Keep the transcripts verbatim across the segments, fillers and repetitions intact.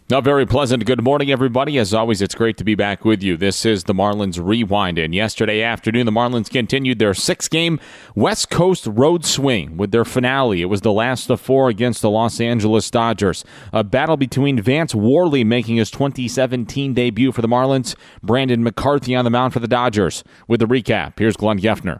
A very pleasant good morning, everybody. As always, it's great to be back with you. This is the Marlins Rewind. And yesterday afternoon, the Marlins continued their six-game West Coast road swing with their finale. It was the last of four against the Los Angeles Dodgers. A battle between Vance Worley making his twenty seventeen debut for the Marlins, Brandon McCarthy on the mound for the Dodgers. With the recap, here's Glenn Geffner.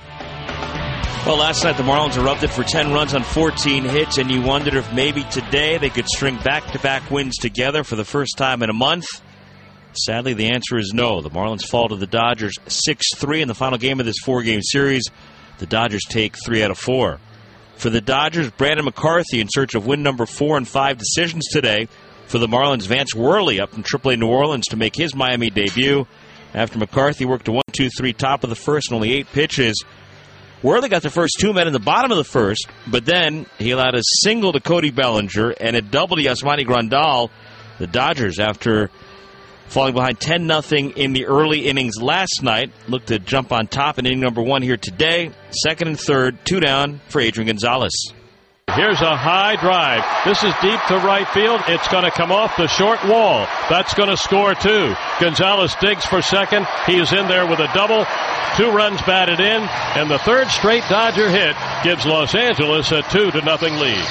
Well, last night the Marlins erupted for ten runs on fourteen hits, and you wondered if maybe today they could string back-to-back wins together for the first time in a month. Sadly, the answer is no. The Marlins fall to the Dodgers six three in the final game of this four-game series. The Dodgers take three out of four. For the Dodgers, Brandon McCarthy in search of win number four and five decisions today. For the Marlins, Vance Worley up from triple A New Orleans to make his Miami debut. After McCarthy worked a one two three top of the first and only eight pitches, Worley got the first two men in the bottom of the first, but then he allowed a single to Cody Bellinger and a double to Yasmani Grandal. The Dodgers, after falling behind ten nothing in the early innings last night, look to jump on top in inning number one here today. Second and third, two down for Adrian Gonzalez. Here's a high drive. This is deep to right field. It's going to come off the short wall. That's going to score two. Gonzalez digs for second. He is in there with a double. Two runs batted in, and the third straight Dodger hit gives Los Angeles a two to nothing lead.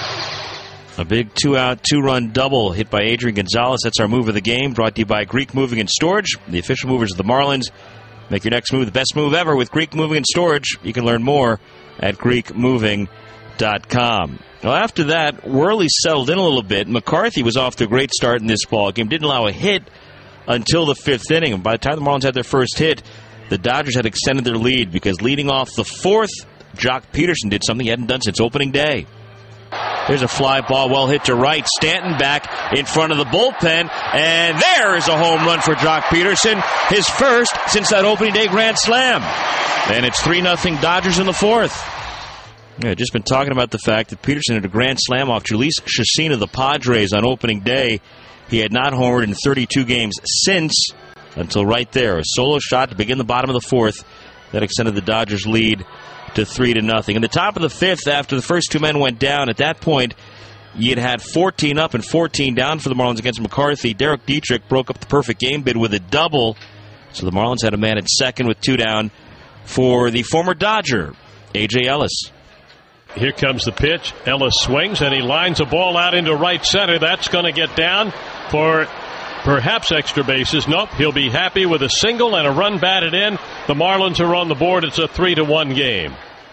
A big two-out, two-run double hit by Adrian Gonzalez. That's our move of the game, brought to you by Greek Moving and Storage, the official movers of the Marlins. Make your next move the best move ever with Greek Moving and Storage. You can learn more at greek moving dot com. Well, after that, Worley settled in a little bit. McCarthy was off to a great start in this ball game. Didn't allow a hit until the fifth inning. And by the time the Marlins had their first hit, the Dodgers had extended their lead because leading off the fourth, Jock Peterson did something he hadn't done since opening day. There's a fly ball well hit to right. Stanton back in front of the bullpen. And there is a home run for Jock Peterson. His first since that opening day grand slam. And it's three nothing Dodgers in the fourth. Yeah, just been talking about the fact that Peterson had a grand slam off Jhoulys Chacin of the Padres on opening day. He had not homered in thirty-two games since, until right there. A solo shot to begin the bottom of the fourth that extended the Dodgers' lead to three to nothing. In the top of the fifth, after the first two men went down, at that point, you'd had fourteen up and fourteen down for the Marlins against McCarthy. Derek Dietrich broke up the perfect game bid with a double. So the Marlins had a man at second with two down for the former Dodger, A J Ellis. Here comes the pitch. Ellis swings, and he lines a ball out into right center. That's going to get down for perhaps extra bases. Nope, he'll be happy with a single and a run batted in. The Marlins are on the board. It's a three to one game.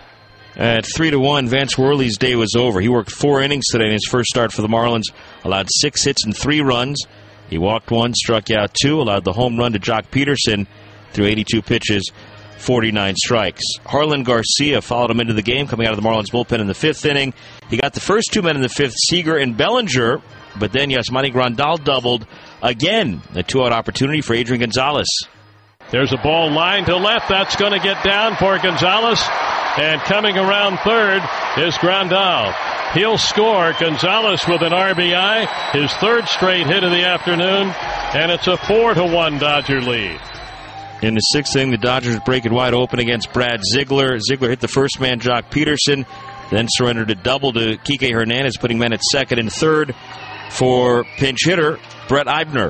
At three to one, Vance Worley's day was over. He worked four innings today in his first start for the Marlins, allowed six hits and three runs. He walked one, struck out two, allowed the home run to Jock Peterson through eighty-two pitches, forty-nine strikes. Harlan Garcia followed him into the game, coming out of the Marlins bullpen in the fifth inning. He got the first two men in the fifth, Seager and Bellinger, but then Yasmani Grandal doubled again. A two-out opportunity for Adrian Gonzalez. There's a ball line to left. That's going to get down for Gonzalez. And coming around third is Grandal. He'll score. Gonzalez with an R B I, his third straight hit of the afternoon, and it's a four to one Dodger lead. In the sixth inning, the Dodgers break it wide open against Brad Ziegler. Ziegler hit the first man, Jock Peterson, then surrendered a double to Kike Hernandez, putting men at second and third for pinch hitter Brett Eibner.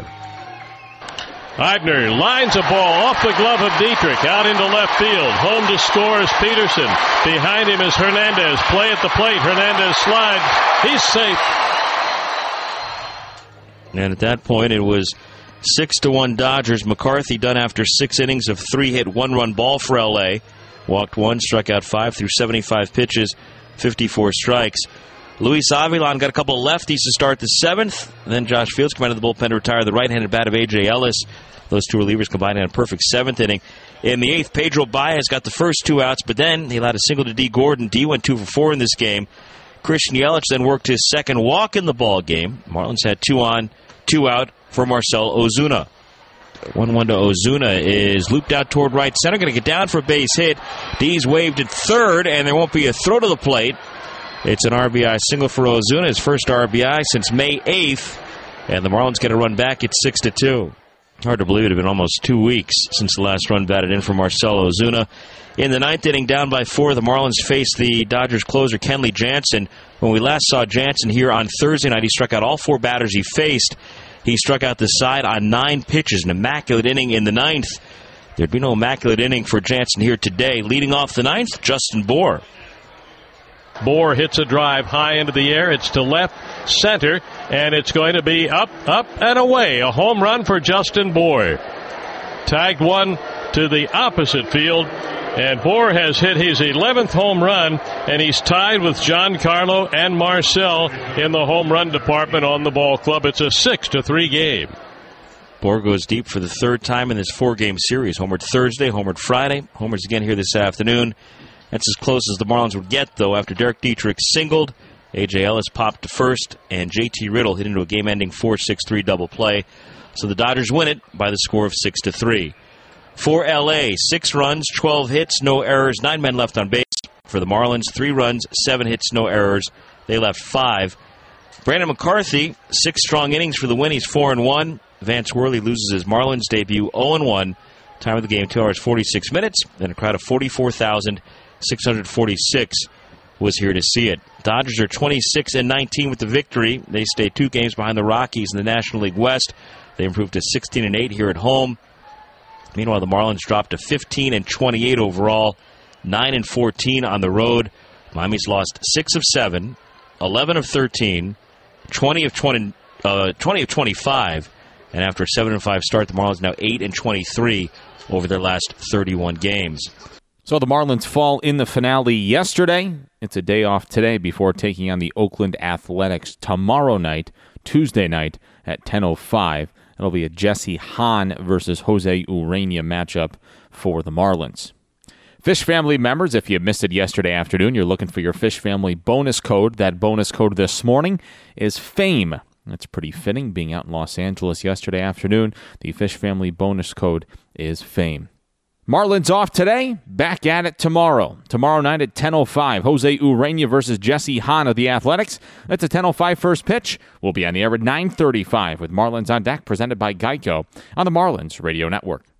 Eibner lines a ball off the glove of Dietrich out into left field. Home to score is Peterson. Behind him is Hernandez. Play at the plate. Hernandez slides. He's safe. And at that point, it was six to one Dodgers. McCarthy done after six innings of three-hit, one-run ball for L A. Walked one, struck out five through seventy-five pitches, fifty-four strikes. Luis Avilan got a couple of lefties to start the seventh. And then Josh Fields came out of the bullpen to retire the right-handed bat of A J Ellis. Those two relievers combined in a perfect seventh inning. In the eighth, Pedro Baez got the first two outs, but then he allowed a single to D. Gordon. D went two for four in this game. Christian Yelich then worked his second walk in the ball game. Marlins had two on, two out for Marcell Ozuna. one one to Ozuna is looped out toward right center. Going to get down for a base hit. D's waved at third, and there won't be a throw to the plate. It's an R B I single for Ozuna, his first R B I since May eighth. And the Marlins get a run back at six to two. Hard to believe it had been almost two weeks since the last run batted in for Marcell Ozuna. In the ninth inning, down by four, the Marlins faced the Dodgers closer, Kenley Jansen. When we last saw Jansen here on Thursday night, he struck out all four batters he faced. He struck out the side on nine pitches, an immaculate inning in the ninth. There'd be no immaculate inning for Jansen here today. Leading off the ninth, Justin Bour. Bour hits a drive high into the air. It's to left center, and it's going to be up, up, and away. A home run for Justin Bour. Tagged one to the opposite field, and Bour has hit his eleventh home run, and he's tied with Giancarlo and Marcel in the home run department on the ball club. It's a six to three game. Bour goes deep for the third time in this four-game series. Homered Thursday, homered Friday, homers again here this afternoon. That's as close as the Marlins would get, though, after Derek Dietrich singled. A J. Ellis popped to first, and J T. Riddle hit into a game-ending four six three double play. So the Dodgers win it by the score of six to three. For L A, six runs, twelve hits, no errors, nine men left on base. For the Marlins, three runs, seven hits, no errors. They left five. Brandon McCarthy, six strong innings for the win. He's four and one. Vance Worley loses his Marlins debut oh and one. Time of the game, two hours, forty-six minutes. And a crowd of forty-four thousand six hundred forty-six was here to see it. Dodgers are twenty-six and nineteen with the victory. They stay two games behind the Rockies in the National League West. They improved to sixteen and eight here at home. Meanwhile, the Marlins dropped to fifteen and twenty-eight overall, nine and fourteen on the road. Miami's lost six of seven, eleven of thirteen, twenty of twenty, uh, twenty of twenty-five. And after a seven and five start, the Marlins now eight and twenty-three over their last thirty-one games. So the Marlins fall in the finale yesterday. It's a day off today before taking on the Oakland Athletics tomorrow night, Tuesday night at ten oh five. It'll be a Jesse Hahn versus Jose Urena matchup for the Marlins. Fish Family members, if you missed it yesterday afternoon, you're looking for your Fish Family bonus code. That bonus code this morning is FAME. That's pretty fitting, being out in Los Angeles yesterday afternoon. The Fish Family bonus code is FAME. Marlins off today, back at it tomorrow. Tomorrow night at ten oh five, Jose Urena versus Jesse Hahn of the Athletics. That's a ten oh five first pitch. We'll be on the air at nine thirty-five with Marlins on Deck, presented by Geico on the Marlins Radio Network.